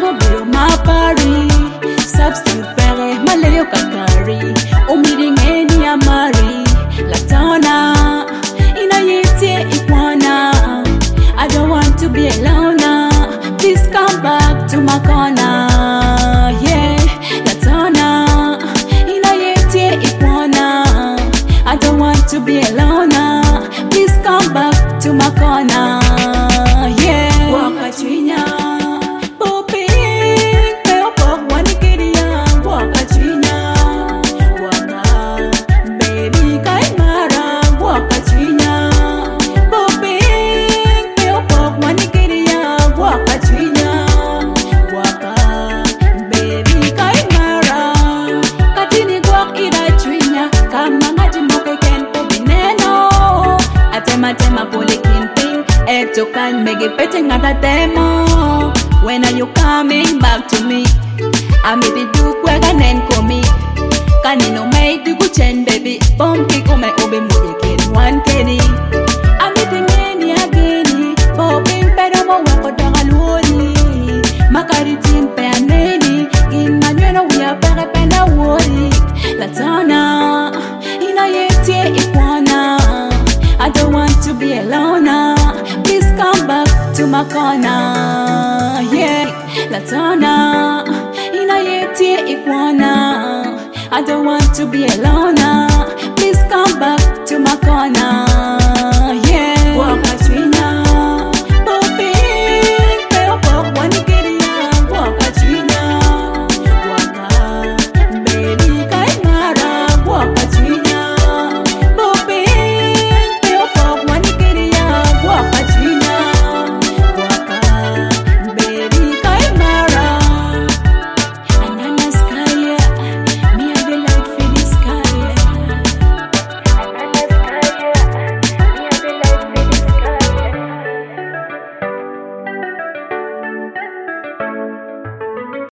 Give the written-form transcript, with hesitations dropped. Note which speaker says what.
Speaker 1: Agobeo mapari substitute pere maleo kakari Omiring eni amari Latona Inayete ikwana I don't want to be alone now. Please come back to my corner. Yeah, Latona Inayete ikwana I don't want to be alone now. Please come back to my corner. Yeah, Waka Chinya Tema polikin ping Eto kan megi petting at a demo. When are you coming back to me? I made it do kwagan and komi Kanino made the guchen baby Bumpy come obe mudikin one kenny I made the many again Bobbing better more wako dangalwoli Makaritin pe aneni In manueno we are pere pena woli Latona Inayete ikwana I don't want to be alone now. Please come back to my corner. Yeah, Latona Inayete ikwana I don't want to be alone now. Please come back to my corner.